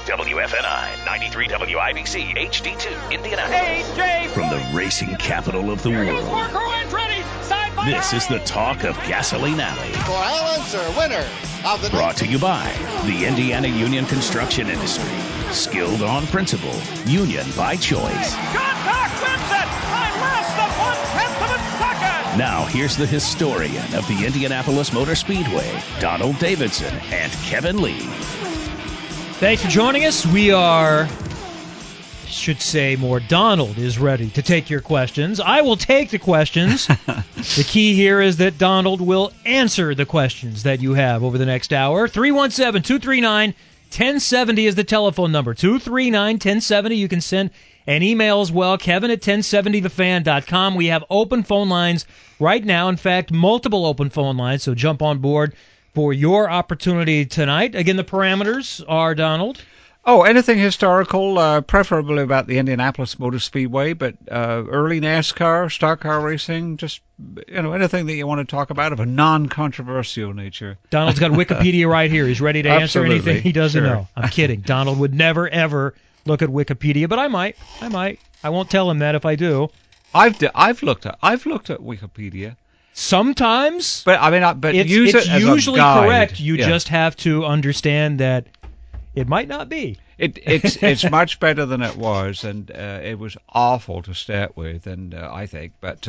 WFNI, 93 WIBC, HD2, Indianapolis. From the racing capital of the world, this is the talk of Gasoline Alley. For Al Unser, winner of the... Brought to you by the Indiana Union Construction Industry. Skilled on principle, union by choice. Contact wins it by less than 1/10 of a second. Now here's the historian of the Indianapolis Motor Speedway, Donald Davidson and Kevin Lee. Thanks for joining us. We are, should say more, Donald is ready to take your questions. I will take the questions. The key here is that Donald will answer the questions that you have over the next hour. 317-239-1070 is the telephone number. 239-1070. You can send an email as well, Kevin at 1070thefan.com. We have open phone lines right now. In fact, multiple open phone lines, so jump on board for your opportunity tonight. Again, the parameters are, Donald? Oh, anything historical, preferably about the Indianapolis Motor Speedway, but early NASCAR, stock car racing, just anything that you want to talk about of a non-controversial nature. Donald's got Wikipedia right here. He's ready to answer anything he doesn't know. I'm kidding. Donald would never, ever look at Wikipedia, but I might. I won't tell him that if I do. I've looked at Wikipedia. Sometimes, but I mean, use it as a guide. It's usually correct. You just have to understand that it might not be. It's much better than it was, and it was awful to start with, and I think, but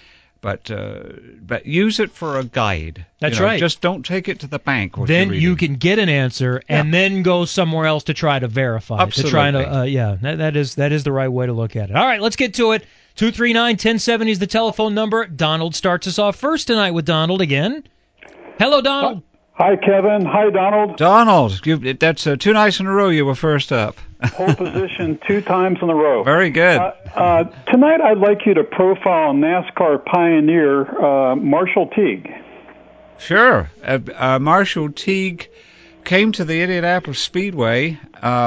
use it for a guide. That's right. Just don't take it to the bank. Then you can get an answer, and then go somewhere else to try to verify. Absolutely. That is the right way to look at it. All right, let's get to it. 239-1070 is the telephone number. Donald starts us off first tonight with Donald again. Hello, Donald. Hi, Kevin. Hi, Donald. Donald, that's 2 nights in a row you were first up. Pole position 2 times in a row. Very good. Tonight I'd like you to profile NASCAR pioneer Marshall Teague. Sure. Marshall Teague came to the Indianapolis Speedway.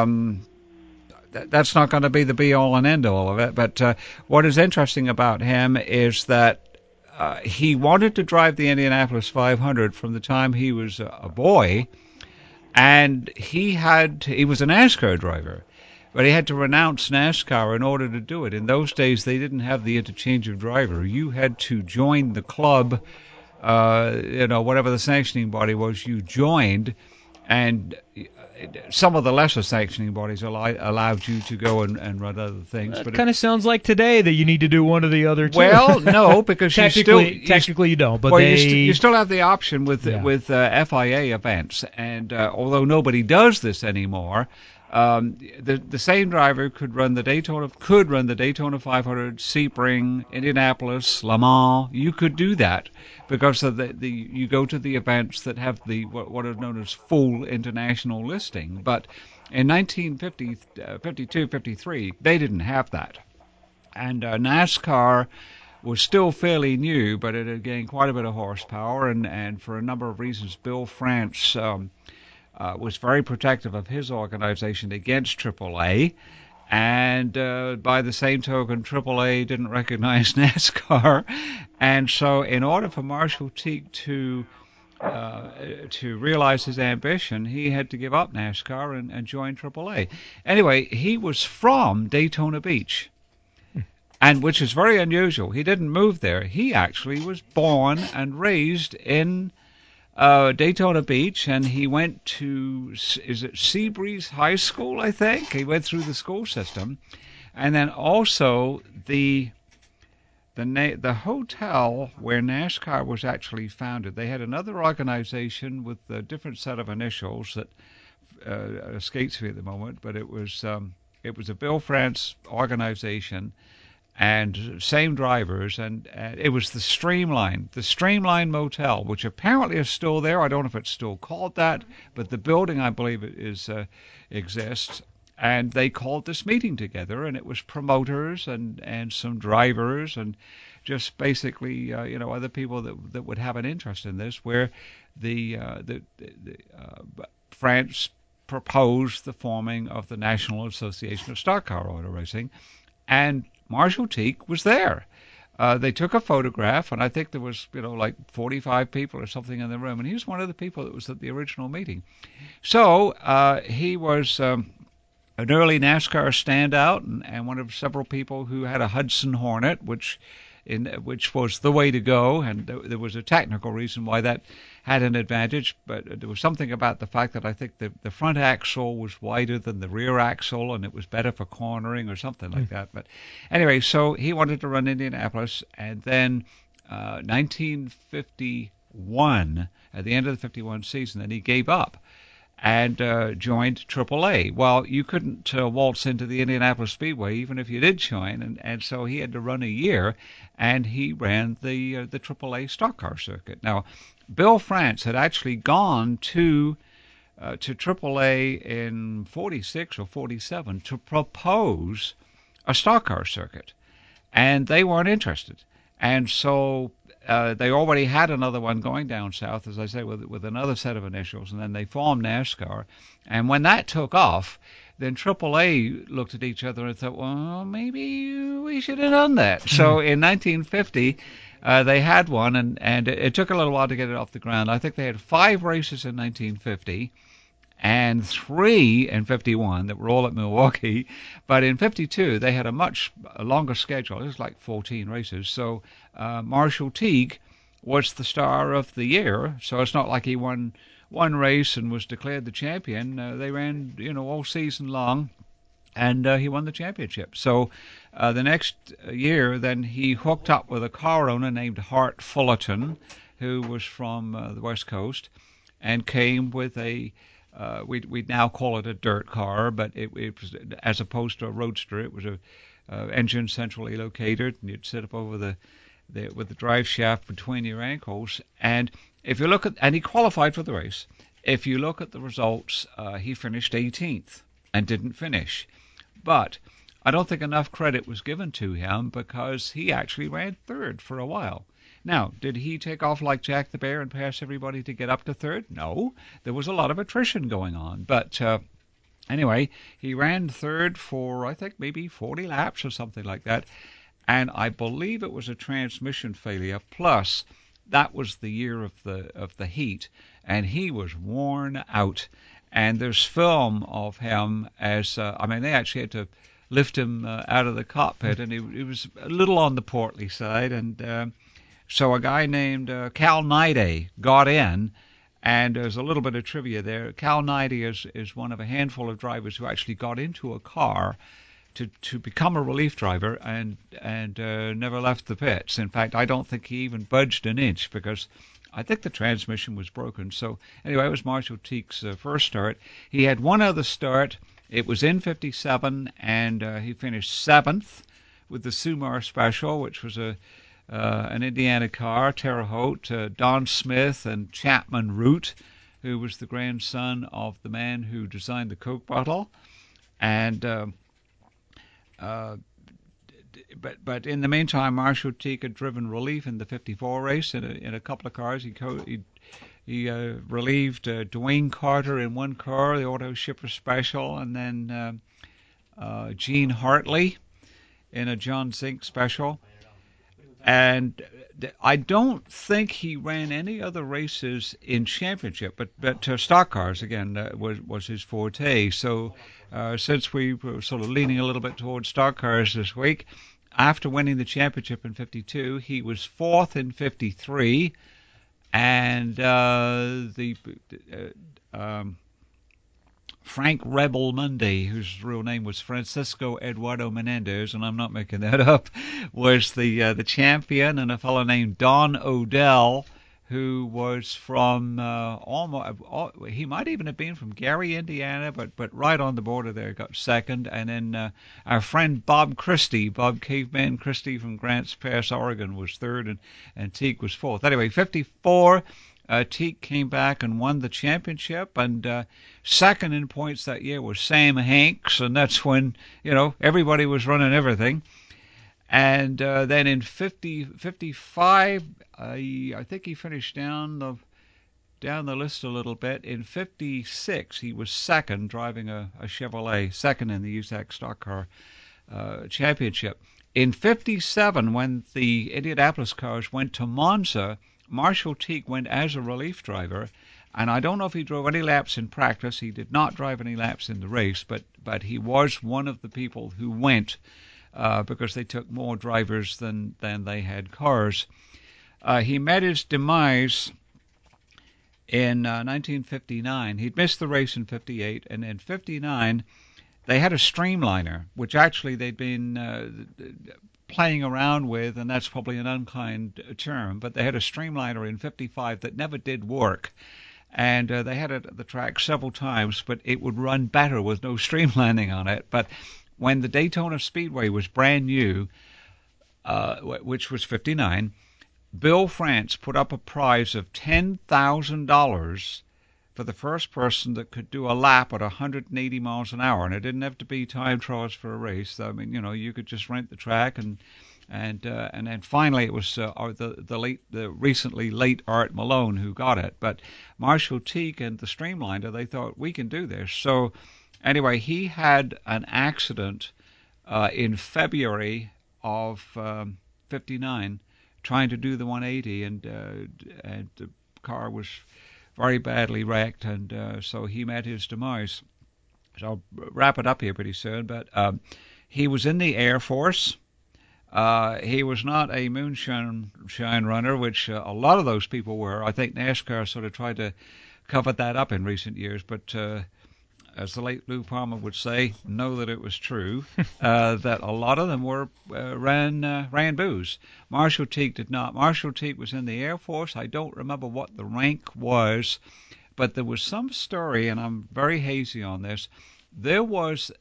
That's not going to be the be-all and end-all of it, but what is interesting about him is that he wanted to drive the Indianapolis 500 from the time he was a boy, and he was a NASCAR driver, but he had to renounce NASCAR in order to do it. In those days, they didn't have the interchange of driver. You had to join the club, whatever the sanctioning body was, you joined, and some of the lesser sanctioning bodies allowed you to go and run other things. It kind of sounds like today that you need to do one or the other too. Well, no, because technically you don't. But you still have the option with FIA events, and although nobody does this anymore, the same driver could run the Daytona 500, Sebring, Indianapolis, Le Mans. You could do that because of you go to the events that have what are known as full international listing. But in 1952, 53, they didn't have that, and NASCAR was still fairly new, but it had gained quite a bit of horsepower, and for a number of reasons, Bill France was very protective of his organization against AAA, and by the same token, AAA didn't recognize NASCAR, and so in order for Marshall Teague to realize his ambition, he had to give up NASCAR and join AAA. Anyway, he was from Daytona Beach, and which is very unusual. He didn't move there. He actually was born and raised in Daytona Beach, and he went to, Seabreeze High School, I think? He went through the school system. And then also the hotel where NASCAR was actually founded, they had another organization with a different set of initials that escapes me at the moment, but it was a Bill France organization, and same drivers, and it was the Streamline Motel, which apparently is still there. I don't know if it's still called that, but the building, I believe, exists. And they called this meeting together, and it was promoters and some drivers and just basically other people that would have an interest in this, where France proposed the forming of the National Association of Stock Car Auto Racing, and Marshall Teague was there. They took a photograph, and I think there was, like 45 people or something in the room, and he was one of the people that was at the original meeting. So he was an early NASCAR standout and one of several people who had a Hudson Hornet, which was the way to go, and there was a technical reason why that had an advantage, but there was something about the fact that I think the front axle was wider than the rear axle, and it was better for cornering or something like that. But anyway, so he wanted to run Indianapolis, and then 1951, at the end of the 51 season, then he gave up and joined AAA. Well, you couldn't waltz into the Indianapolis Speedway even if you did join, and so he had to run a year, and he ran the AAA stock car circuit. Now, Bill France had actually gone to AAA in 46 or 47 to propose a stock car circuit, and they weren't interested. And so they already had another one going down south, as I say, with another set of initials, and then they formed NASCAR. And when that took off, then AAA looked at each other and thought, well, maybe we should have done that. So in 1950, they had one, and it took a little while to get it off the ground. I think they had 5 races in 1950. And 3 in 51 that were all at Milwaukee. But in 52, they had a much longer schedule. It was like 14 races. So Marshall Teague was the star of the year. So it's not like he won one race and was declared the champion. They ran, all season long, and he won the championship. So the next year, then he hooked up with a car owner named Hart Fullerton, who was from the West Coast, and came with a we'd now call it a dirt car, but it was, as opposed to a roadster, it was a engine centrally located, and you'd sit up over with the drive shaft between your ankles. And if you look at, and he qualified for the race. If you look at the results, he finished 18th and didn't finish. But I don't think enough credit was given to him because he actually ran third for a while. Now, did he take off like Jack the Bear and pass everybody to get up to third? No. There was a lot of attrition going on. But anyway, he ran third for, I think, maybe 40 laps or something like that. And I believe it was a transmission failure. Plus, that was the year of the heat, and he was worn out. And there's film of him as, they actually had to lift him out of the cockpit, and he was a little on the portly side, and so a guy named Cal Naide got in, and there's a little bit of trivia there. Cal Naide is one of a handful of drivers who actually got into a car to become a relief driver and never left the pits. In fact, I don't think he even budged an inch because I think the transmission was broken. So anyway, it was Marshall Teague's first start. He had one other start. It was in 57, and he finished 7th with the Sumar Special, which was an Indiana car, Terre Haute, Don Smith and Chapman Root, who was the grandson of the man who designed the Coke bottle. And but in the meantime, Marshall Teague had driven relief in the 54 race in a couple of cars. He relieved Dwayne Carter in one car, the Auto Shipper Special, and then Gene Hartley in a John Zink Special. And I don't think he ran any other races in championship, but stock cars, again, was his forte. So since we were sort of leaning a little bit towards stock cars this week, after winning the championship in 52, he was 4th in 53, and Frank Rebel Monday, whose real name was Francisco Eduardo Menendez, and I'm not making that up, was the champion, and a fellow named Don Odell, who was from he might even have been from Gary, Indiana, but right on the border there, got second. And then our friend Bob Christie, Bob Caveman Christie from Grants Pass, Oregon, was third, and Teague was 4th. Anyway, 54, Teague came back and won the championship, and second in points that year was Sam Hanks, and that's when, everybody was running everything. And then in 55, I think he finished down the list a little bit. In 56, he was second, driving a Chevrolet, second in the USAC Stock Car Championship. In 57, when the Indianapolis cars went to Monza, Marshall Teague went as a relief driver, And I don't know if he drove any laps in practice. He did not drive any laps in the race, but he was one of the people who went because they took more drivers than they had cars. He met his demise in 1959. He'd missed the race in 58, and in 59 they had a streamliner, which actually they'd been playing around with, and that's probably an unkind term, but they had a streamliner in 55 that never did work. And they had it at the track several times, but it would run better with no streamlining on it. But when the Daytona Speedway was brand new, which was 59, Bill France put up a prize of $10,000 for the first person that could do a lap at 180 miles an hour. And it didn't have to be time trials for a race. I mean, you could just rent the track and then finally it was the recently late Art Malone who got it. But Marshall Teague and the Streamliner, they thought, we can do this. So anyway, he had an accident in February of 59 trying to do the 180, and the car was very badly wrecked, and so he met his demise. So I'll wrap it up here pretty soon, but he was in the Air Force. He was not a moonshine runner, which a lot of those people were. I think NASCAR sort of tried to cover that up in recent years, but as the late Lou Palmer would say, know that it was true, that a lot of them ran booze. Marshall Teague did not. Marshall Teague was in the Air Force. I don't remember what the rank was, but there was some story, and I'm very hazy on this. There was...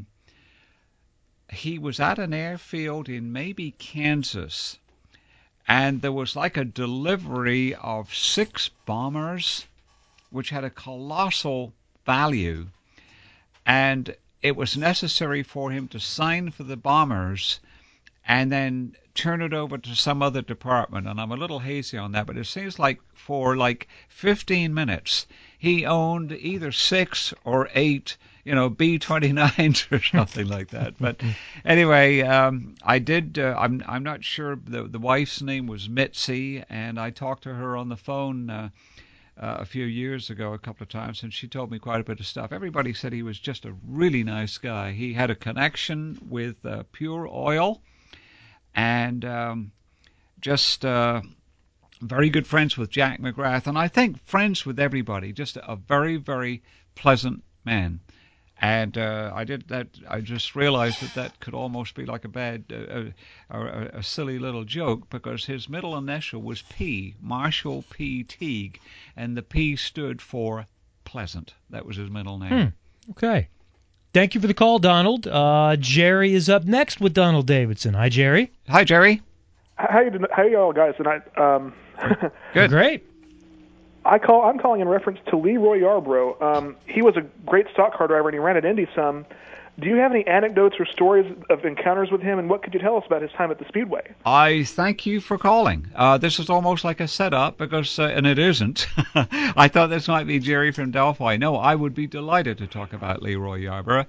he was at an airfield in maybe Kansas, and there was like a delivery of 6 bombers, which had a colossal value, and it was necessary for him to sign for the bombers and then turn it over to some other department. And I'm a little hazy on that, but it seems like for 15 minutes he owned either 6 or 8 B-29s or something like that. But anyway, I did. I'm not sure. The wife's name was Mitzi, and I talked to her on the phone a few years ago a couple of times, and she told me quite a bit of stuff. Everybody said he was just a really nice guy. He had a connection with Pure Oil, and just very good friends with Jack McGrath, and I think friends with everybody. Just a very, very pleasant man. And I just realized that could almost be like a bad, a silly little joke, because his middle initial was P, Marshall P. Teague, and the P stood for pleasant. That was his middle name. Okay. Thank you for the call, Donald. Jerry is up next with Donald Davidson. Hi, Jerry. Hi, Jerry. How you all guys tonight? Good. Great. I'm calling in reference to Leroy Yarbrough. He was a great stock car driver, and he ran at Indy some. Do you have any anecdotes or stories of encounters with him, and what could you tell us about his time at the Speedway? I thank you for calling. This is almost like a setup, because, and it isn't. I thought this might be Jerry from Delphi. No, I would be delighted to talk about Leroy Yarbrough.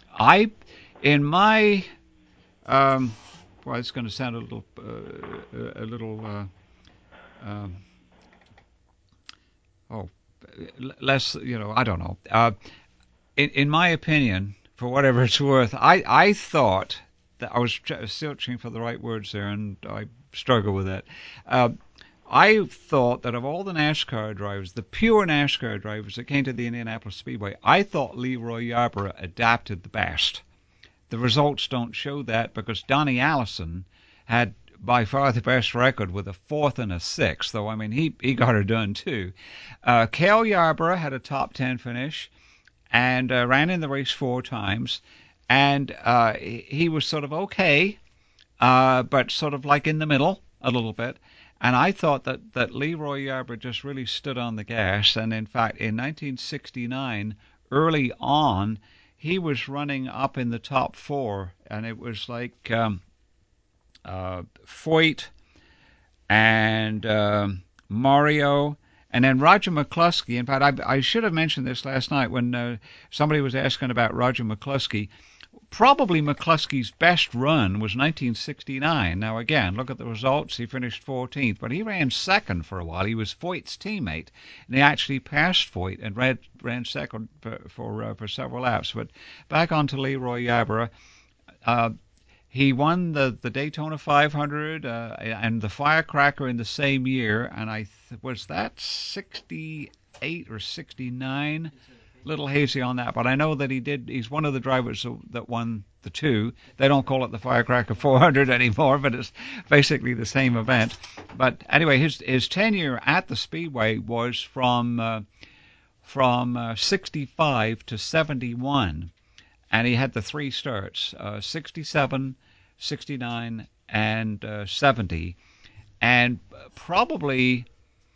Well, it's going to sound a little less, I don't know. In my opinion, for whatever it's worth, I thought that I was searching for the right words there, and I struggle with that. I thought that of all the NASCAR drivers, the pure NASCAR drivers that came to the Indianapolis Speedway, I thought Leroy Yarbrough adapted the best. The results don't show that, because Donnie Allison had by far the best record with a 4th and a 6th, though, I mean, he got her done too. Cale Yarborough had a top 10 finish and ran in the race 4 times, and he was sort of okay, but sort of like in the middle a little bit. And I thought that Leroy Yarborough just really stood on the gas, and in fact, in 1969, early on, he was running up in the top 4, and it was like Foyt and Mario, and then Roger McCluskey. In fact, I should have mentioned this last night when somebody was asking about Roger McCluskey. Probably McCluskey's best run was 1969. Now, again, look at the results. He finished 14th, but he ran second for a while. He was Foyt's teammate, and he actually passed Foyt and ran second for several laps. But back on to Leroy Yarborough. He won the Daytona 500 and the Firecracker in the same year, and was that 68 or 69? Little hazy on that, but I know that he's one of the drivers that won the two. They don't call it the Firecracker 400 anymore, but it's basically the same event. But anyway, his tenure at the Speedway was from 65 to 71, and he had the three starts, 67, 69, and 70, and probably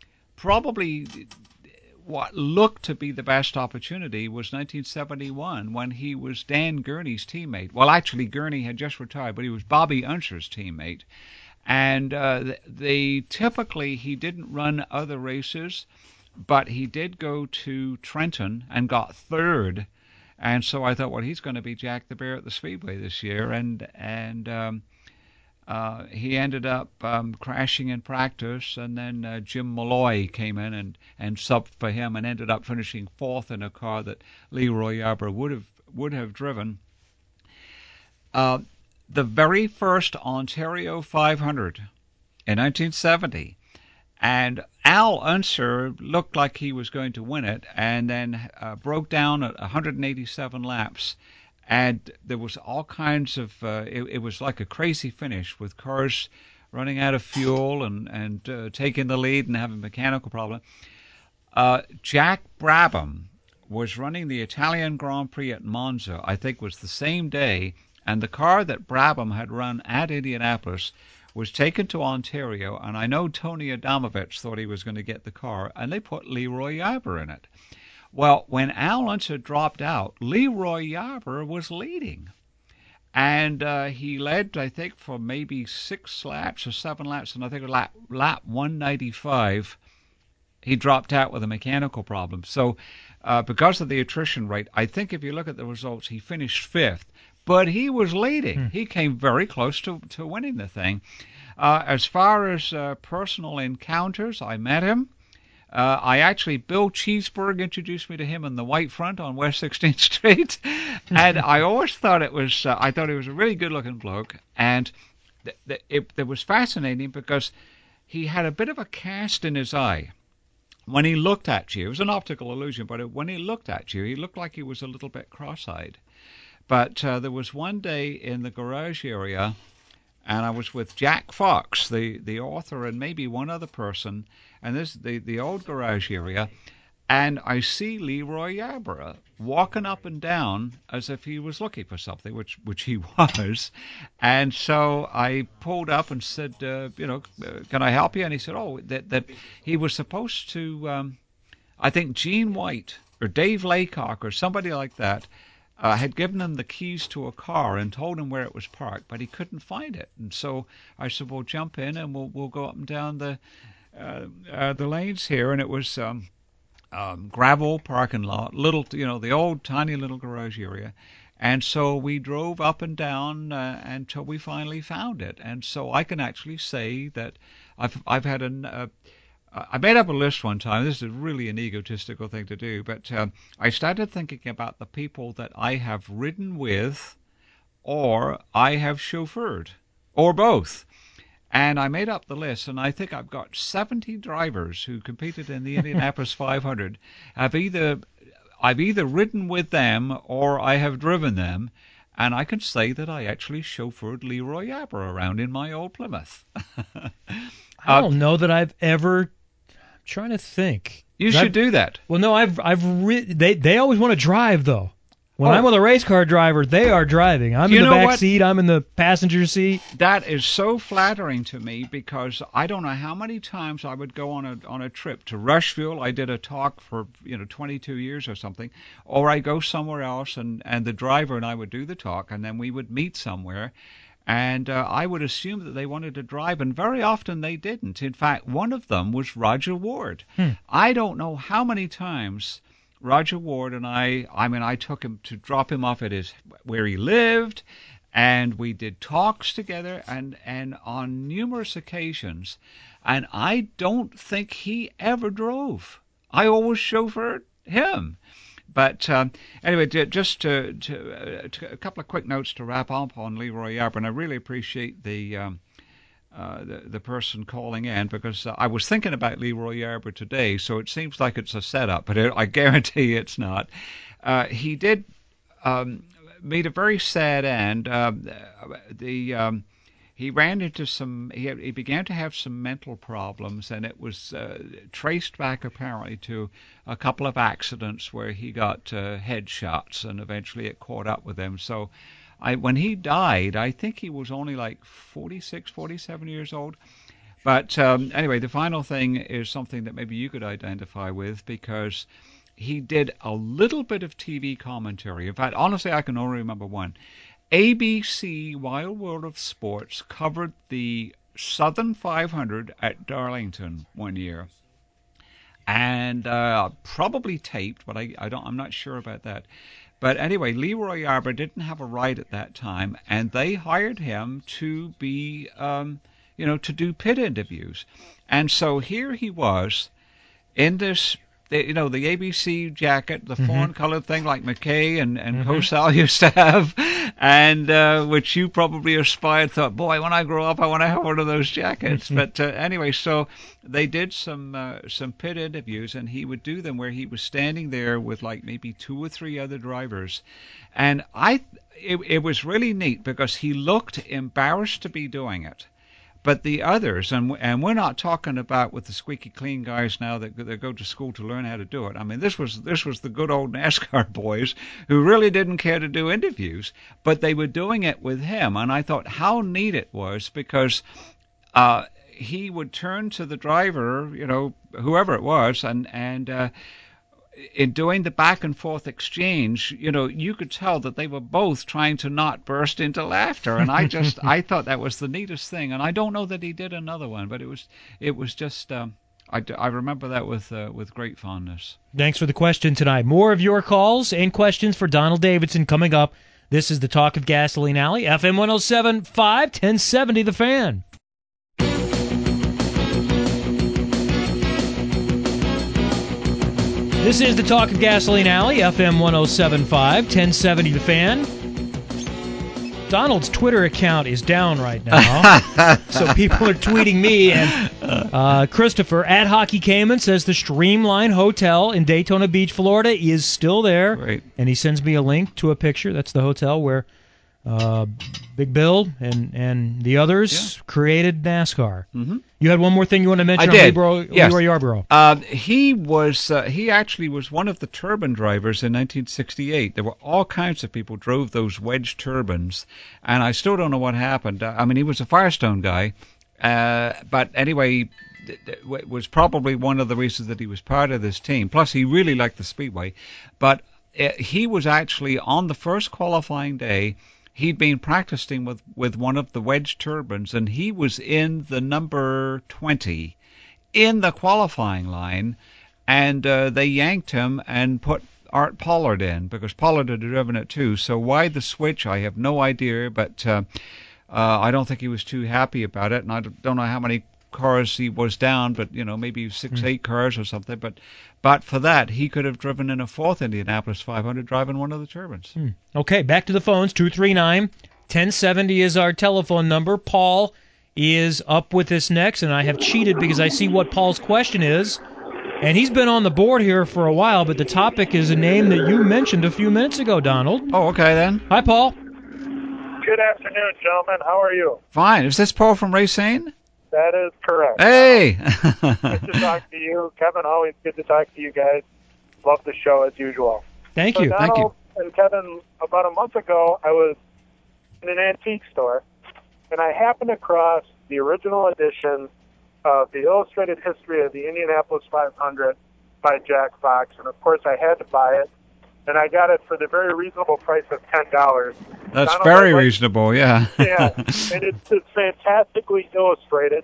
what looked to be the best opportunity was 1971 when he was Dan Gurney's teammate. Well, actually, Gurney had just retired, but he was Bobby Unser's teammate. And typically he didn't run other races, but he did go to Trenton and got third. And so I thought, well, he's going to be Jack the Bear at the Speedway this year. And he ended up crashing in practice, and then Jim Malloy came in and subbed for him and ended up finishing fourth in a car that Leroy Yarborough would have driven. The very first Ontario 500 in 1970, and Al Unser looked like he was going to win it, and then broke down at 187 laps. And there was all kinds of, it was like a crazy finish with cars running out of fuel and taking the lead and having a mechanical problem. Jack Brabham was running the Italian Grand Prix at Monza, I think was the same day, and the car that Brabham had run at Indianapolis was taken to Ontario, and I know Tony Adamovich thought he was going to get the car, and they put Leroy Yarborough in it. Well, when Al Unser dropped out, Leroy Yarborough was leading. And he led, I think, for maybe 6 laps or 7 laps, and I think lap 195, he dropped out with a mechanical problem. So because of the attrition rate, I think if you look at the results, he finished 5th. But he was leading. He came very close to winning the thing. As far as personal encounters, I met him. Bill Cheeseburg introduced me to him in the White Front on West 16th Street, and I always thought he was a really good-looking bloke, and it was fascinating because he had a bit of a cast in his eye. When he looked at you, it was an optical illusion, but when he looked at you, he looked like he was a little bit cross-eyed. But there was one day in the garage area, and I was with Jack Fox, the author, and maybe one other person, and this the old garage area, and I see Leroy Yarborough walking up and down as if he was looking for something, which he was. And so I pulled up and said, can I help you? And he said, that he was supposed to, I think Gene White or Dave Laycock or somebody like that, had given him the keys to a car and told him where it was parked, but he couldn't find it. And so I said, well, jump in and we'll go up and down the lanes here. And it was gravel parking lot, little, the old tiny little garage area. And so we drove up and down until we finally found it. And so I can actually say that I've had I made up a list one time. This is really an egotistical thing to do, but I started thinking about the people that I have ridden with or I have chauffeured, or both. And I made up the list, and I think I've got 70 drivers who competed in the Indianapolis 500. I've either ridden with them or I have driven them, and I can say that I actually chauffeured Leroy Yarborough around in my old Plymouth. I don't know that I've ever... trying to think. You should do that. Well, no, they always want to drive though. When I'm with a race car driver, they are driving. I'm in the back seat. I'm in the passenger seat. That is so flattering to me because I don't know how many times I would go on a trip to Rushville. I did a talk for 22 years or something, or I go somewhere else and the driver and I would do the talk, and then we would meet somewhere. And I would assume that they wanted to drive, and very often they didn't. In fact, one of them was Roger Ward. I don't know how many times Roger Ward and I took him to drop him off at where he lived, and we did talks together and on numerous occasions, and I don't think he ever drove. I always chauffeured him. But anyway, just a couple of quick notes to wrap up on Leroy Yarborough, and I really appreciate the person calling in, because I was thinking about Leroy Yarborough today, so it seems like it's a setup, but I guarantee it's not. He did meet a very sad end. He ran into he began to have some mental problems, and it was traced back apparently to a couple of accidents where he got headshots, and eventually it caught up with him. So when he died, I think he was only like 46, 47 years old. But anyway, the final thing is something that maybe you could identify with, because he did a little bit of TV commentary. In fact, honestly, I can only remember one. ABC Wild World of Sports covered the Southern 500 at Darlington one year, and probably taped, but I'm not sure about that. But anyway, Leroy Yarborough didn't have a ride at that time, and they hired him to be, to do pit interviews. And so here he was in this, the ABC jacket, the fawn-colored thing like McKay and Cosell used to have, and which you probably aspired, thought, boy, when I grow up, I want to have one of those jackets. But anyway, so they did some pit interviews, and he would do them where he was standing there with like maybe 2 or 3 other drivers. And it was really neat, because he looked embarrassed to be doing it. But the others, and we're not talking about with the squeaky clean guys now that go to school to learn how to do it. I mean, this was the good old NASCAR boys who really didn't care to do interviews, but they were doing it with him. And I thought how neat it was, because he would turn to the driver, whoever it was, and in doing the back and forth exchange, you could tell that they were both trying to not burst into laughter. And I thought that was the neatest thing. And I don't know that he did another one, but it was just, I remember that with great fondness. Thanks for the question tonight. More of your calls and questions for Donald Davidson coming up. This is the Talk of Gasoline Alley, FM 107.5, 1070 The Fan. This is the Talk of Gasoline Alley, FM 107.5, 1070 The Fan. Donald's Twitter account is down right now, so people are tweeting me. And Christopher at Hockey Cayman says the Streamline Hotel in Daytona Beach, Florida is still there. Right. And he sends me a link to a picture. That's the hotel where Big Bill and the others created NASCAR. Mm-hmm. You had one more thing you want to mention? I did. Leroy Yarborough. He actually was one of the turbine drivers in 1968. There were all kinds of people drove those wedge turbines, and I still don't know what happened. He was a Firestone guy, but anyway, it was probably one of the reasons that he was part of this team. Plus, he really liked the Speedway. But he was actually on the first qualifying day. He'd been practicing with one of the wedge turbines, and he was in the number 20 in the qualifying line, and they yanked him and put Art Pollard in, because Pollard had driven it too. So why the switch, I have no idea, but I don't think he was too happy about it, and I don't know how many cars he was down, but maybe 6-8 cars or something. But for that, he could have driven in a 4th Indianapolis 500 driving one of the turbines. Okay, back to the phones. 239-1070 is our telephone number. Paul is up with us next, and I have cheated because I see what Paul's question is. And he's been on the board here for a while, but the topic is a name that you mentioned a few minutes ago, Donald. Oh, okay then. Hi, Paul. Good afternoon, gentlemen. How are you? Fine. Is this Paul from Racine? That is correct. Hey! Good to talk to you. Kevin, always good to talk to you guys. Love the show as usual. Thank you. Donald Thank you. And Kevin, about a month ago, I was in an antique store, and I happened across the original edition of the Illustrated History of the Indianapolis 500 by Jack Fox, and of course I had to buy it, and I got it for the very reasonable price of $10. That's very reasonable, yeah. Yeah, and it's fantastically illustrated.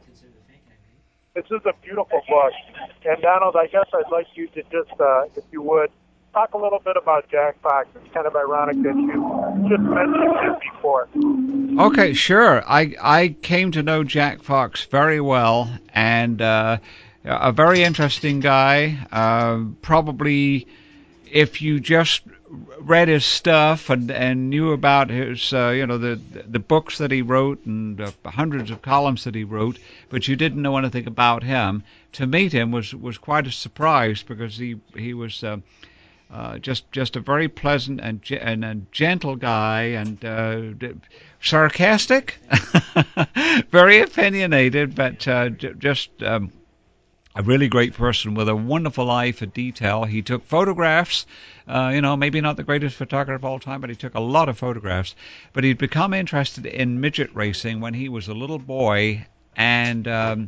This is a beautiful book. And Donald, I guess I'd like you to just, if you would, talk a little bit about Jack Fox. It's kind of ironic that you just mentioned him before. Okay, sure. I came to know Jack Fox very well, and a very interesting guy. Probably, if you just read his stuff and knew about his, the books that he wrote and hundreds of columns that he wrote, but you didn't know anything about him, to meet him was quite a surprise, because he was just a very pleasant and gentle guy, and sarcastic, very opinionated, but just a really great person with a wonderful eye for detail. He took photographs, maybe not the greatest photographer of all time, but he took a lot of photographs. But he'd become interested in midget racing when he was a little boy, and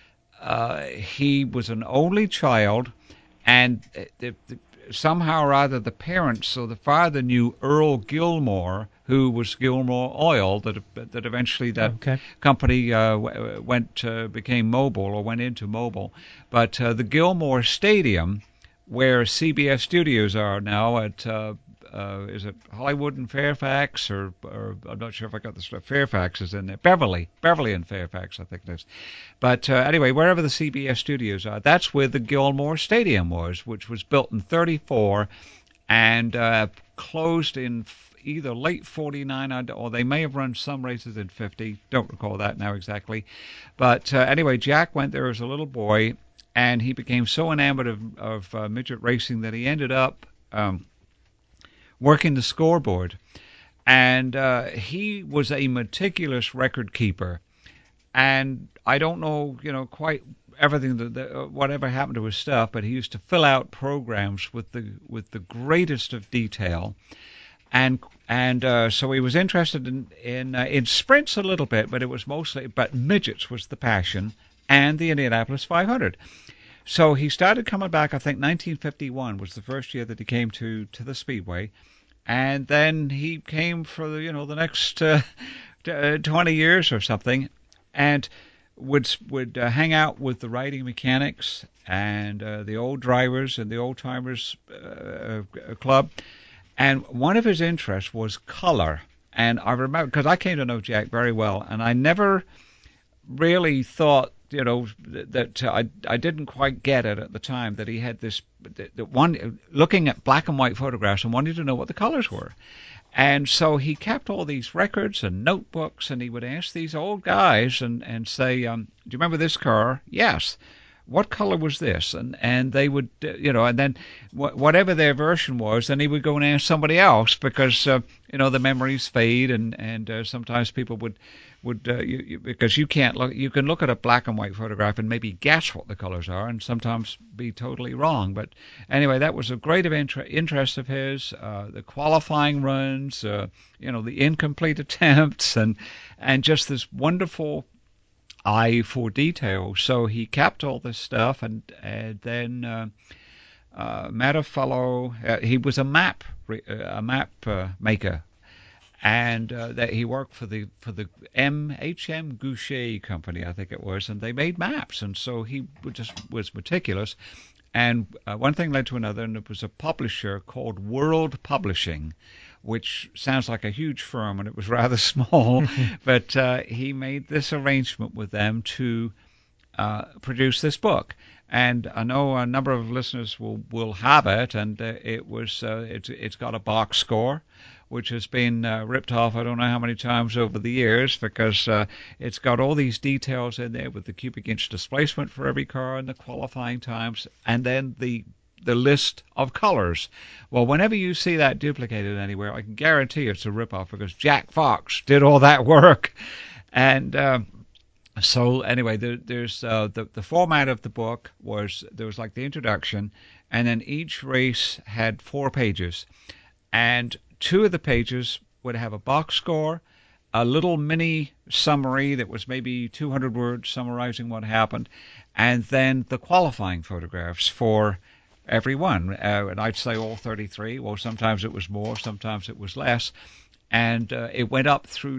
he was an only child, and somehow or other the parents, or the father, knew Earl Gilmore, who was Gilmore Oil, that eventually that company became Mobil, or went into Mobil. But the Gilmore Stadium, where CBS Studios are now at, is it Hollywood and Fairfax, or I'm not sure if I got this right. Fairfax is in there. Beverly and Fairfax, I think it is. But anyway, wherever the CBS Studios are, that's where the Gilmore Stadium was, which was built in 1934 and closed in either late 49 or they may have run some races in 50. Don't recall that now exactly. But anyway, Jack went there as a little boy, and he became so enamored of midget racing that he ended up working the scoreboard. And he was a meticulous record keeper. And I don't know, quite everything whatever happened to his stuff, but he used to fill out programs with the greatest of detail. And so he was interested in sprints a little bit, but midgets was the passion, and the Indianapolis 500. So he started coming back. I think 1951 was the first year that he came to the Speedway, and then he came for the next 20 years or something, and would hang out with the riding mechanics and the old drivers and the old timers club. And one of his interests was color. And I remember, because I came to know Jack very well, and I never really thought, that I didn't quite get it at the time, that he had this, that one, looking at black and white photographs and wanting to know what the colors were. And so he kept all these records and notebooks, and he would ask these old guys and say, do you remember this car? Yes. What color was this? And they would, and then whatever their version was, then he would go and ask somebody else, because, the memories fade, and sometimes people would because you can't look, you can look at a black and white photograph and maybe guess what the colors are, and sometimes be totally wrong. But anyway, that was a great interest of his, the qualifying runs, the incomplete attempts, and just this wonderful eye for detail. So he kept all this stuff, and then met a fellow. He was a map maker, and that he worked for the M.H.M. Goucher company, I think it was, and they made maps. And so he was meticulous. And one thing led to another, and it was a publisher called World Publishing, which sounds like a huge firm, and it was rather small. But he made this arrangement with them to produce this book. And I know a number of listeners will have it, and it's got a box score, which has been ripped off I don't know how many times over the years, because it's got all these details in there with the cubic inch displacement for every car and the qualifying times, and then the list of colors. Well, whenever you see that duplicated anywhere, I can guarantee it's a ripoff, because Jack Fox did all that work. And so anyway, there's the format of the book was, there was like the introduction, and then each race had 4 pages, and 2 of the pages would have a box score, a little mini summary that was maybe 200 words summarizing what happened, and then the qualifying photographs for every one. And I'd say all 33. Well, sometimes it was more, sometimes it was less. And it went up through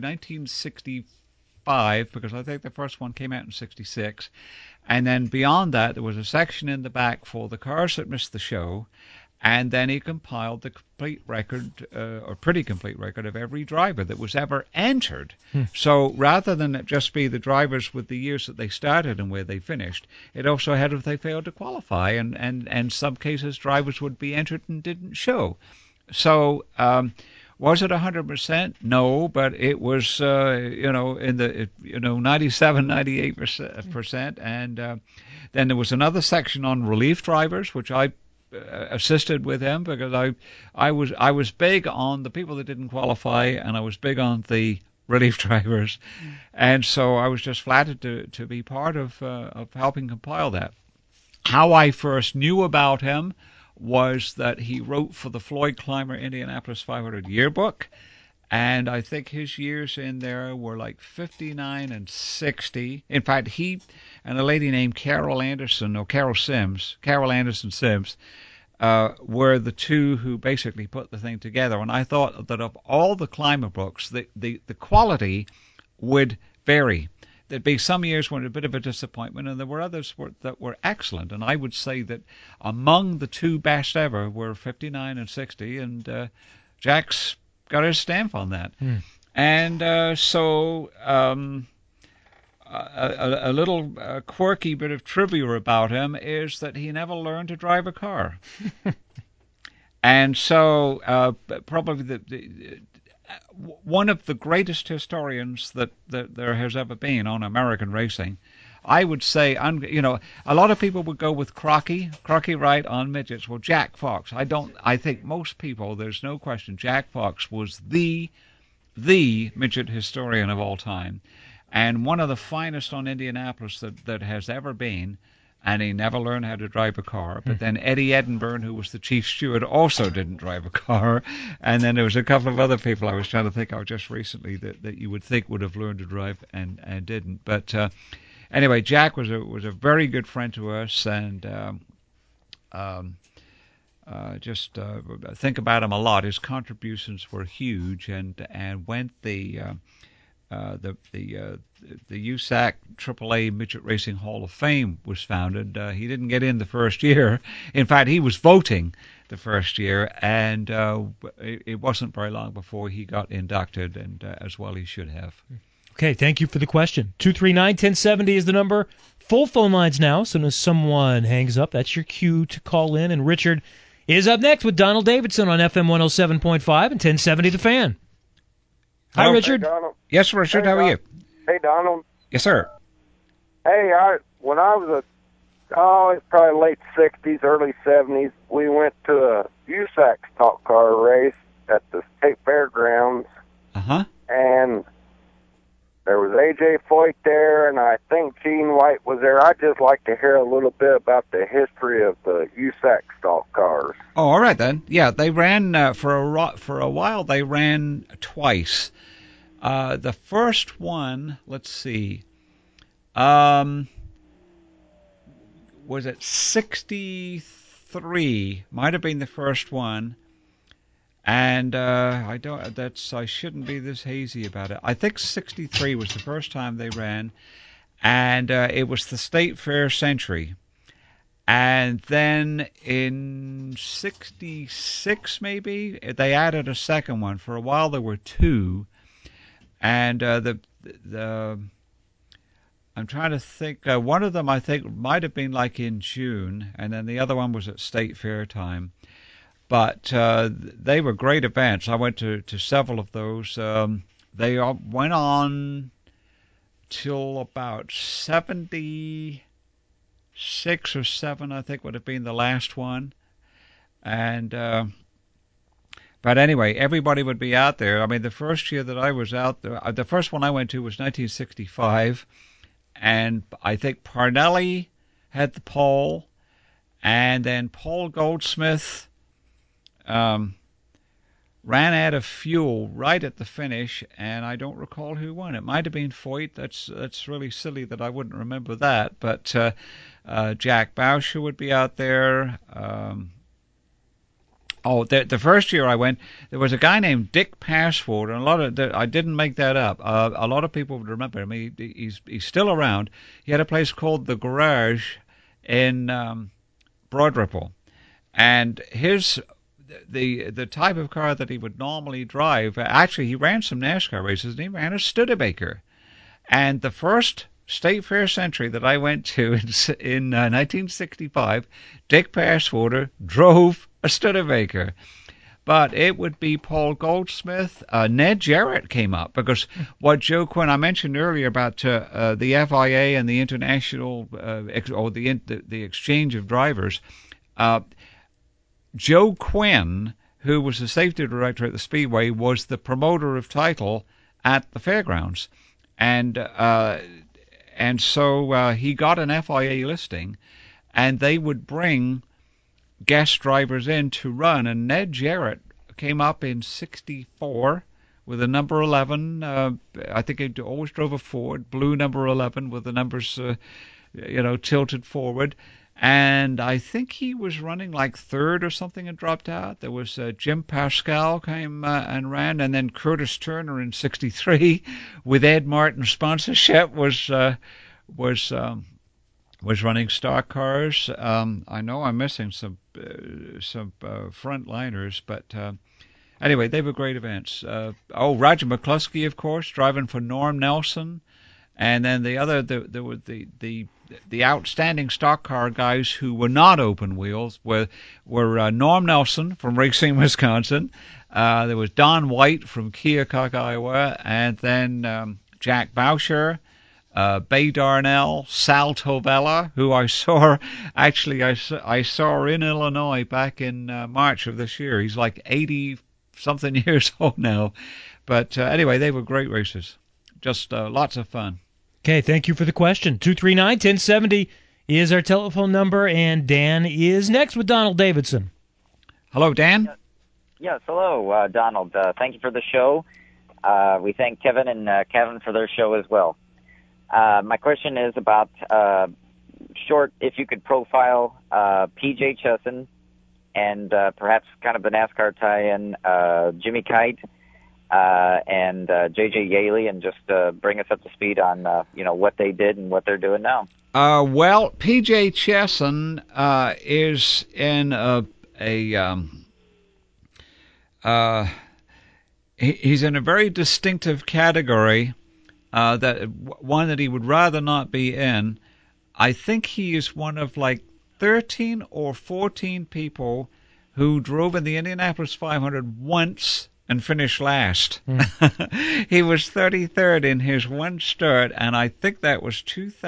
1965, because I think the first one came out in 66. And then beyond that, there was a section in the back for the cars that missed the show, And then he compiled the complete record, or pretty complete record, of every driver that was ever entered. So rather than it just be the drivers with the years that they started and where they finished, it also had if they failed to qualify. And in some cases, drivers would be entered and didn't show. So was it 100%? No, but it was, in the 97, 98%. And then there was another section on relief drivers, which I assisted with him because I was big on the people that didn't qualify, and I was big on the relief drivers, and so I was just flattered to be part of helping compile that. How I first knew about him was that he wrote for the Floyd Clymer Indianapolis 500 yearbook, and I think his years in there were like 59 and 60. In fact, he and a lady named Carol Anderson Sims, were the two who basically put the thing together. And I thought that of all the Clymer books, the quality would vary. There'd be some years when a bit of a disappointment, and there were others that were excellent. And I would say that among the two best ever were 59 and 60, and Jack's got his stamp on that. And so a little quirky bit of trivia about him is that he never learned to drive a car. And so probably one of the greatest historians that there has ever been on American racing, I would say, a lot of people would go with Crocky Wright on midgets. Well, Jack Fox, I think most people, there's no question, Jack Fox was the midget historian of all time, and one of the finest on Indianapolis that has ever been. And he never learned how to drive a car. But then Eddie Edinburgh, who was the chief steward, also didn't drive a car. And then there was a couple of other people I was trying to think of just recently that you would think would have learned to drive and didn't. But anyway, Jack was a very good friend to us, and just think about him a lot. His contributions were huge, and when the USAC AAA Midget Racing Hall of Fame was founded, he didn't get in the first year. In fact, he was voting the first year, and it wasn't very long before he got inducted, and as well he should have. Okay, thank you for the question. 239-1070 is the number. Full phone lines now. As soon as someone hangs up, that's your cue to call in. And Richard is up next with Donald Davidson on FM 107.5 and 1070 The Fan. Hi, Richard. Hey, Donald. Yes, Richard. Hey, how are you? Hey, Donald. Yes, sir. Hey, when I was it's probably late 60s, early 70s, we went to a USAC stock car race at the State Fairgrounds. And there was A.J. Foyt there, and I think Gene White was there. I'd just like to hear a little bit about the history of the USAC stock cars. Oh, all right then. Yeah, they ran for a while. They ran twice. The first one, let's see, was it 63? Might have been the first one. And I shouldn't be this hazy about it. I think 63 was the first time they ran, and it was the State Fair Century. And then in 66, maybe, they added a second one. For a while there were two, and I'm trying to think. One of them I think might have been like in June, and then the other one was at State Fair time. But they were great events. I went to several of those. They went on till about 76 or 7, I think, would have been the last one. And but anyway, everybody would be out there. I mean, the first year that I was out there, the first one I went to was 1965, and I think Parnelli had the pole, and then Paul Goldsmith ran out of fuel right at the finish, and I don't recall who won. It might have been Foyt. That's really silly that I wouldn't remember that. But Jack Boucher would be out there. The first year I went, there was a guy named Dick Passford, and I didn't make that up. A lot of people would remember him. He's still around. He had a place called the Garage in Broad Ripple. And the type of car that he would normally drive, actually he ran some NASCAR races, and he ran a Studebaker. And the first State Fair Century that I went to in 1965, Dick Passwater drove a Studebaker. But it would be Paul Goldsmith. Ned Jarrett came up because what Joe Quinn, I mentioned earlier about the FIA and the international or the exchange of drivers. Joe Quinn, who was the safety director at the Speedway, was the promoter of title at the fairgrounds, and so he got an FIA listing, and they would bring guest drivers in to run, and Ned Jarrett came up in '64 with a number 11. I think he always drove a Ford, blue number 11 with the numbers, tilted forward. And I think he was running like third or something and dropped out. There was Jim Pascal came and ran, and then Curtis Turner in '63 with Ed Martin's sponsorship was running stock cars. I know I'm missing some frontliners, but anyway, they were great events. Roger McCluskey, of course, driving for Norm Nelson, and then there were the outstanding stock car guys who were not open wheels were Norm Nelson from Racine, Wisconsin. There was Don White from Keokuk, Iowa, and then Jack Boucher. Bay Darnell, Sal Tovella, who I saw in Illinois back in March of this year. He's like 80-something years old now. But anyway, they were great races. Just lots of fun. Okay, thank you for the question. 239-1070 is our telephone number, and Dan is next with Donald Davidson. Hello, Dan. Yes, hello, Donald. Thank you for the show. We thank Kevin and Kevin for their show as well. My question is about if you could profile P.J. Chesson and perhaps kind of the NASCAR tie-in, Jimmy Kite and J.J. Yaley, and just bring us up to speed on what they did and what they're doing now. Well, P.J. Chesson is in he's in a very distinctive category. One that he would rather not be in. I think he is one of like 13 or 14 people who drove in the Indianapolis 500 once and finished last. He was 33rd in his one start, and I think that was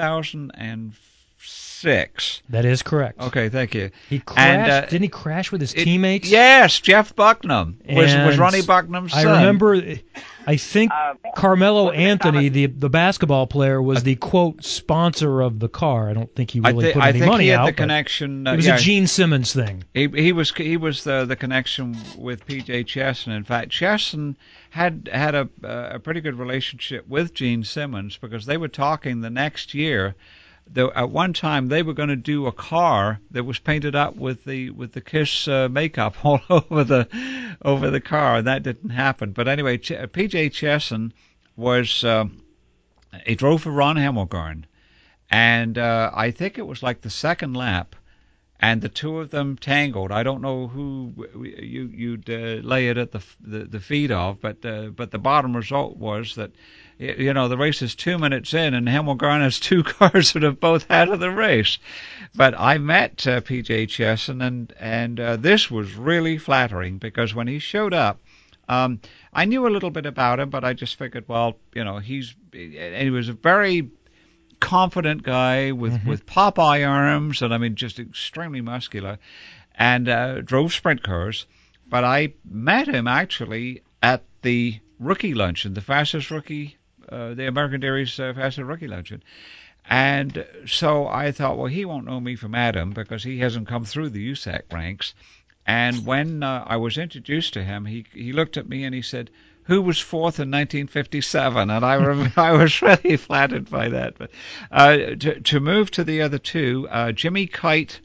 2006. That is correct. Okay, thank you. He crashed. Didn't he crash with his teammates? Yes, Jeff Bucknam was Ronnie Bucknam's son. I remember. I think Carmelo Anthony, the basketball player, was the quote sponsor of the car. I don't think he really put any money out. I think he had the connection. It was a Gene Simmons thing. He was the connection with P.J. Chesson. In fact, Chesson had a pretty good relationship with Gene Simmons because they were talking the next year. At one time, they were going to do a car that was painted up with the Kiss makeup all over the car, and that didn't happen. But anyway, P.J. Chesson was he drove for Ron Hemmelgarn, and I think it was like the second lap, and the two of them tangled. I don't know who you'd lay it at the feet of, but the bottom result was that. The race is 2 minutes in, and Hemmelgarn has two cars that have both out of the race. But I met P.J. Chesson, and this was really flattering because when he showed up, I knew a little bit about him, but I just figured, he was a very confident guy with Popeye arms, and just extremely muscular, and drove sprint cars. But I met him actually at the rookie luncheon, the fastest rookie. The American Dairy's fastest rookie luncheon. And so I thought, well, he won't know me from Adam because he hasn't come through the USAC ranks. And when I was introduced to him, he looked at me and he said, who was fourth in 1957? And I was really flattered by that. But to move to the other two, Jimmy Kite,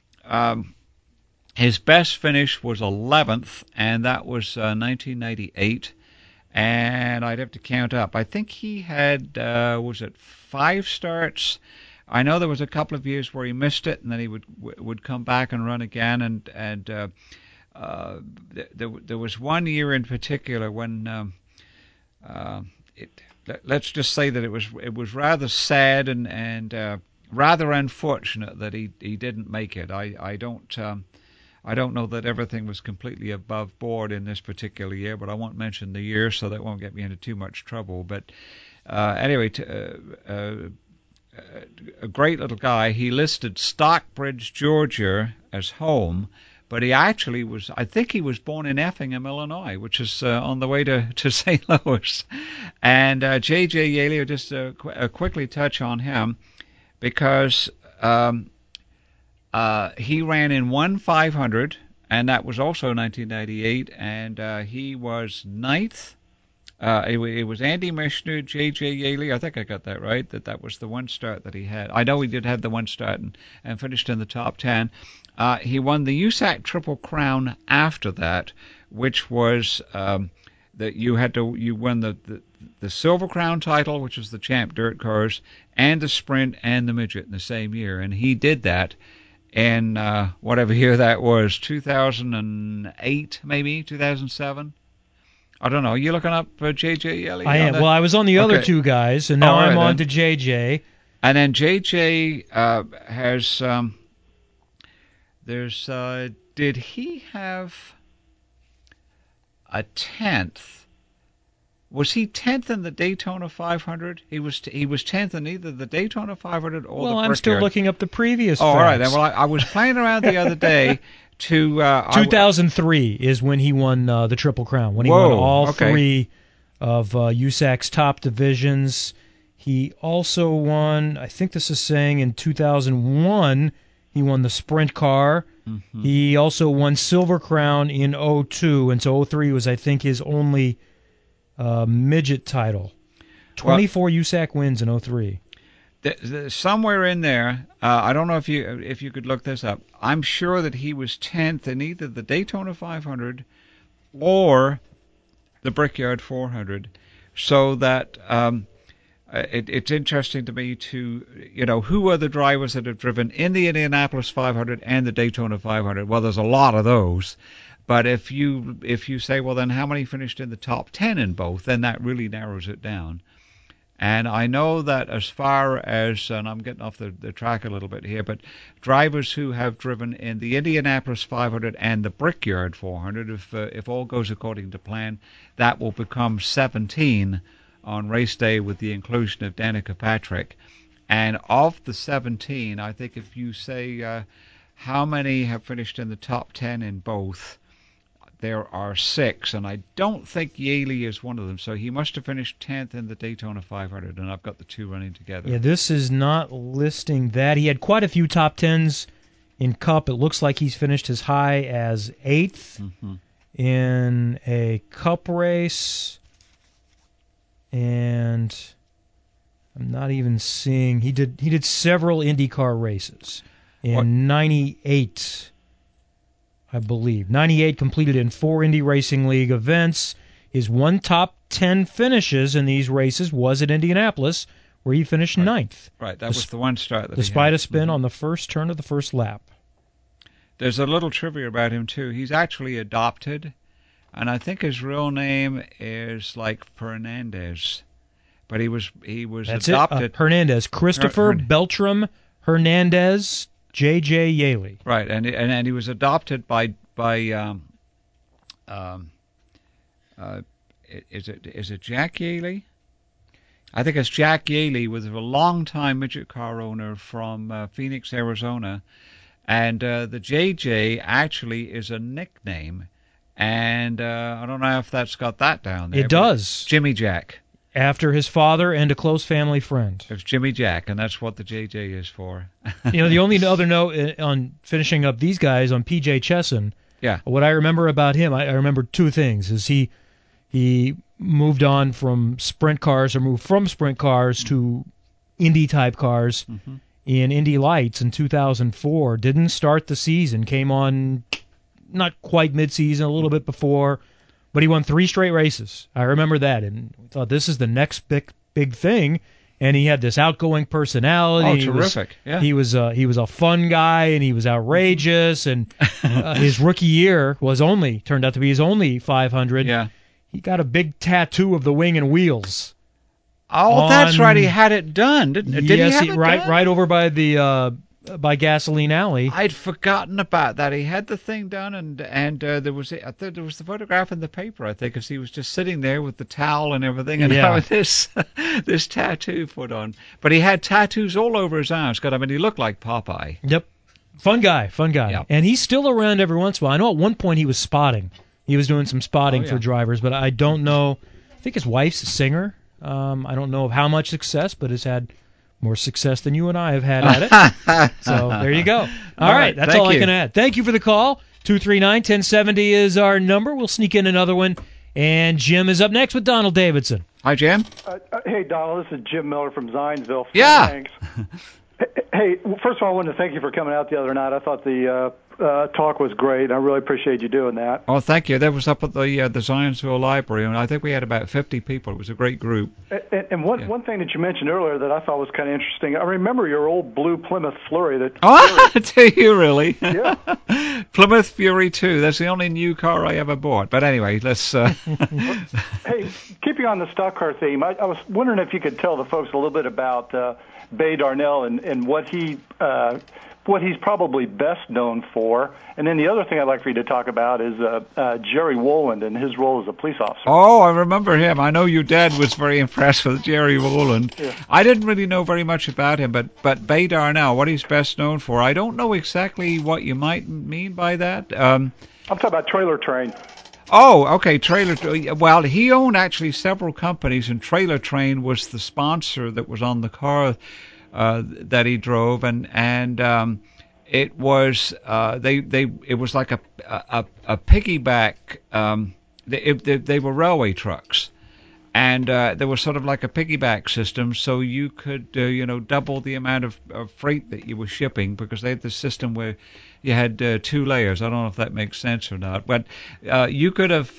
his best finish was 11th, and that was 1998. And I'd have to count up. I think he had, 5 starts, I know there was a couple of years where he missed it, and then he would come back and run again. And there was one year in particular when let's just say that it was rather sad and rather unfortunate that he didn't make it. I don't know that everything was completely above board in this particular year, but I won't mention the year, so that won't get me into too much trouble. But anyway, a great little guy. He listed Stockbridge, Georgia as home, but he actually was, I think he was born in Effingham, Illinois, which is on the way to St. Louis. And J.J. Yeley, just quickly touch on him, because he ran in 1/500, and that was also 1998, and he was ninth. It was Andy Mishner, J.J. Yeley. I think I got that right, that was the one start that he had. I know he did have the one start and finished in the top 10. He won the USAC Triple Crown after that, which was that you won the Silver Crown title, which was the Champ Dirt Cars, and the Sprint and the Midget in the same year. And he did that in whatever year that was, 2008, maybe 2007. I don't know. Are you looking up J.J. Yeley? I am. Well, I was on the other two guys, and now I'm on to J.J. And then J.J. has did he have a 10th? Was he 10th in the Daytona 500? He was 10th in either the Daytona 500 or the Brickyard. Well, I'm still looking up the previous facts. All right. Then, well, I was playing around the other day to 2003 is when he won the Triple Crown, when he won all three of USAC's top divisions. He also won, I think this is saying in 2001, he won the Sprint car. Mm-hmm. He also won Silver Crown in 2002, and so 2003 was, I think, his only midget title. 24 USAC wins in 2003. Somewhere in there, I don't know if you could look this up. I'm sure that he was 10th in either the Daytona 500 or the Brickyard 400. So that it's interesting to me to, who are the drivers that have driven in the Indianapolis 500 and the Daytona 500? Well, there's a lot of those. But if you say, well, then how many finished in the top 10 in both, then that really narrows it down. And I know that as far as, and I'm getting off the track a little bit here, but drivers who have driven in the Indianapolis 500 and the Brickyard 400, if all goes according to plan, that will become 17 on race day with the inclusion of Danica Patrick. And of the 17, I think if you say how many have finished in the top 10 in both, there are 6, and I don't think Yeley is one of them, so he must have finished 10th in the Daytona 500, and I've got the two running together. Yeah, this is not listing that. He had quite a few top 10s in Cup. It looks like he's finished as high as 8th in a Cup race, and I'm not even seeing... He did several IndyCar races in 98, I believe. 98 completed in 4 Indy Racing League events. His one top 10 finishes in these races was at Indianapolis, where he finished 9th. Right, that was the one start that despite a spin on the first turn of the first lap. There's a little trivia about him, too. He's actually adopted, and I think his real name is like Fernandez. But he was That's adopted. Hernandez. Christopher Beltram Hernandez, J.J. Yeley. Right, and he was adopted by is it Jack Yeley? I think it's Jack Yeley, was a long-time midget car owner from Phoenix, Arizona, and the JJ actually is a nickname, and I don't know if that's got that down there. It does. Jimmy Jack. After his father and a close family friend. It's Jimmy Jack, and that's what the JJ is for. The only other note on finishing up these guys on P.J. Chesson, what I remember about him, I remember 2 things. Is he moved on from sprint cars, or moved from sprint cars to Indy-type cars in Indy Lights in 2004. Didn't start the season, came on not quite mid-season, a little bit before, but he won 3 straight races. I remember that, and we thought this is the next big thing. and he had this outgoing personality. Oh, terrific! He was a fun guy, and he was outrageous. And his rookie year turned out to be his only 500. Yeah. He got a big tattoo of the wing and wheels. Oh, that's right. He had it done, didn't he? Did he have it done? Right over by the by Gasoline Alley. I'd forgotten about that. He had the thing done, and there was the photograph in the paper, I think, because he was just sitting there with the towel and everything, and having this tattoo put on. But he had tattoos all over his arms. God, I mean, he looked like Popeye. Yep. Fun guy. Yep. And he's still around every once in a while. I know at one point he was spotting. He was doing some spotting for drivers, but I don't know. I think his wife's a singer. I don't know of how much success, but has had more success than you and I have had at it. So there you go. All right, that's all I can add. Thank you for the call. 239-1070 is our number. We'll sneak in another one. And Jim is up next with Donald Davidson. Hi, Jim. Hey, Donald. This is Jim Miller from Zionsville. Yeah. Thanks. Hey, first of all, I wanted to thank you for coming out the other night. I thought the talk was great. I really appreciate you doing that. Oh, thank you. That was up at the Zionsville Library, and I think we had about 50 people. It was a great group. And one thing that you mentioned earlier that I thought was kind of interesting, I remember your old blue Plymouth Flurry. Do you really? Yeah. Plymouth Fury 2. That's the only new car I ever bought. But anyway, let's... Hey, keeping on the stock car theme, I was wondering if you could tell the folks a little bit about Bay Darnell and what he's probably best known for. And then the other thing I'd like for you to talk about is Jerry Woland and his role as a police officer. Oh, I remember him. I know your dad was very impressed with Jerry Woland. Yeah. I didn't really know very much about him, but Bay Darnell, what he's best known for, I don't know exactly what you might mean by that. I'm talking about Trailer Train. Oh, okay, Well, he owned actually several companies, and Trailer Train was the sponsor that was on the car that he drove, and it was it was like a piggyback. They were railway trucks, and there was sort of like a piggyback system, so you could double the amount of freight that you were shipping, because they had this system where you had 2 layers. I don't know if that makes sense or not, but you could have.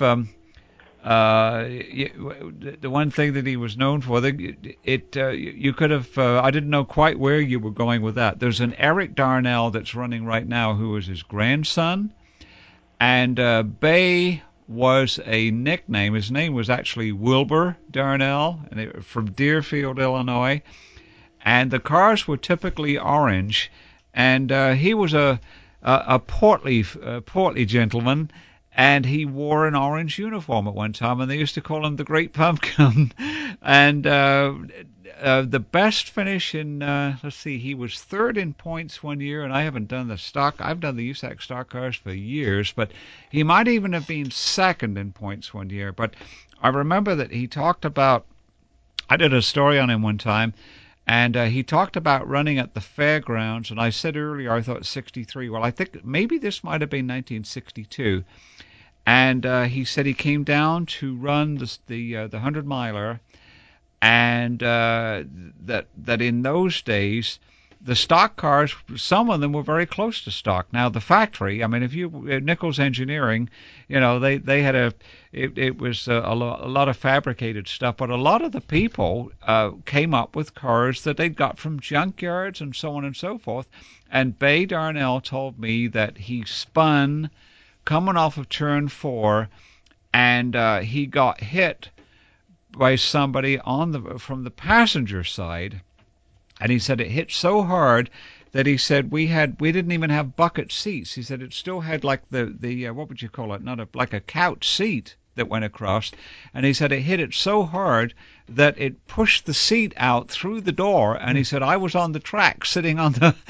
The one thing that he was known for, you could have. I didn't know quite where you were going with that. There's an Eric Darnell that's running right now, who is his grandson, and Bay was a nickname. His name was actually Wilbur Darnell, and from Deerfield, Illinois, and the cars were typically orange, and he was a portly gentleman. And he wore an orange uniform at one time, and they used to call him the Great Pumpkin. And the best finish in, he was third in points one year, and I haven't done the stock. I've done the USAC stock cars for years, but he might even have been second in points one year. But I remember that he talked about, I did a story on him one time, and he talked about running at the fairgrounds, and I said earlier I thought 63. Well, I think maybe this might have been 1962. And he said he came down to run the 100-miler, and that in those days the stock cars, some of them were very close to stock. Now the factory, I mean, if you Nichols Engineering, they had it was a lot of fabricated stuff, but a lot of the people came up with cars that they'd got from junkyards and so on and so forth. And Bay Darnell told me that he spun coming off of turn 4, and he got hit by somebody from the passenger side, and he said it hit so hard that he said we didn't even have bucket seats. He said it still had like the what would you call it? Like a couch seat that went across, and he said it hit it so hard that it pushed the seat out through the door, and he said I was on the track sitting on the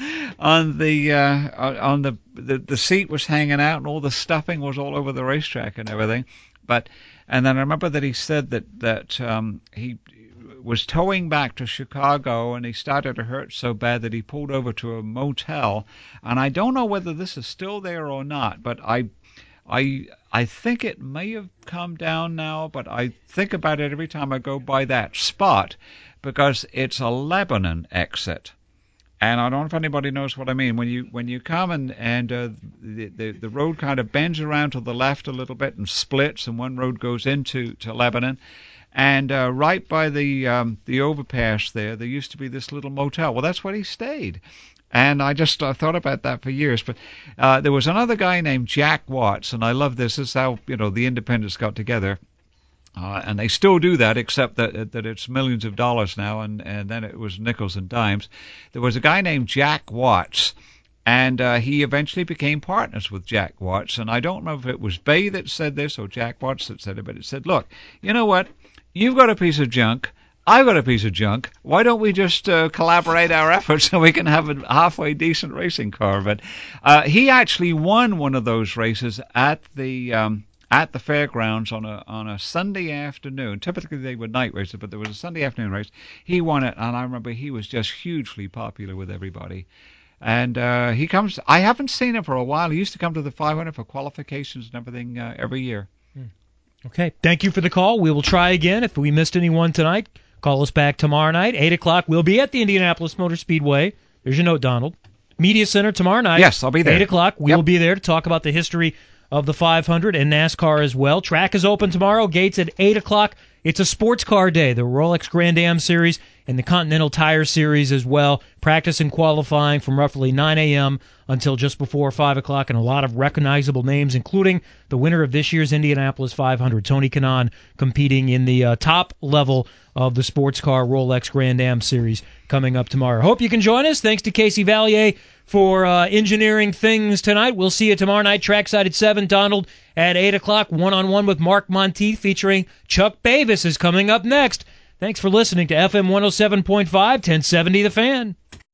seat was hanging out, and all the stuffing was all over the racetrack and everything. And then I remember that he said that he was towing back to Chicago, and he started to hurt so bad that he pulled over to a motel, and I don't know whether this is still there or not, but I think it may have come down now, but I think about it every time I go by that spot, because it's a Lebanon exit. And I don't know if anybody knows what I mean. When you come and the road kind of bends around to the left a little bit and splits, and one road goes into Lebanon, and right by the overpass there used to be this little motel. Well, that's where he stayed. And I just thought about that for years. But there was another guy named Jack Watts, and I love this. This is how the independents got together. And they still do that, except that it's millions of dollars now, and then it was nickels and dimes. There was a guy named Jack Watts, and he eventually became partners with Jack Watts. And I don't remember if it was Bay that said this or Jack Watts that said it, but it said, look, you know what? You've got a piece of junk. I've got a piece of junk. Why don't we just collaborate our efforts so we can have a halfway decent racing car? But he actually won one of those races at the fairgrounds on a Sunday afternoon. Typically they were night races, but there was a Sunday afternoon race. He won it, and I remember he was just hugely popular with everybody. And he comes. I haven't seen him for a while. He used to come to the 500 for qualifications and everything every year. Okay, thank you for the call. We will try again. If we missed anyone tonight, call us back tomorrow night, 8 o'clock. We'll be at the Indianapolis Motor Speedway. There's your note, Donald. Media Center tomorrow night. Yes, I'll be there. 8 o'clock. We will be there to talk about the history of the 500 and NASCAR as well. Track is open tomorrow. Gates at 8 o'clock. It's a sports car day. The Rolex Grand Am Series and the Continental Tire Series as well. Practice and qualifying from roughly 9 a.m. until just before 5 o'clock, and a lot of recognizable names, including the winner of this year's Indianapolis 500, Tony Kanaan, competing in the top level of the sports car Rolex Grand Am Series coming up tomorrow. Hope you can join us. Thanks to Casey Valier for engineering things tonight. We'll see you tomorrow night, trackside at 7. Donald at 8 o'clock. One-on-one with Mark Monteith featuring Chuck Bavis is coming up next. Thanks for listening to FM 107.5, 1070 The Fan.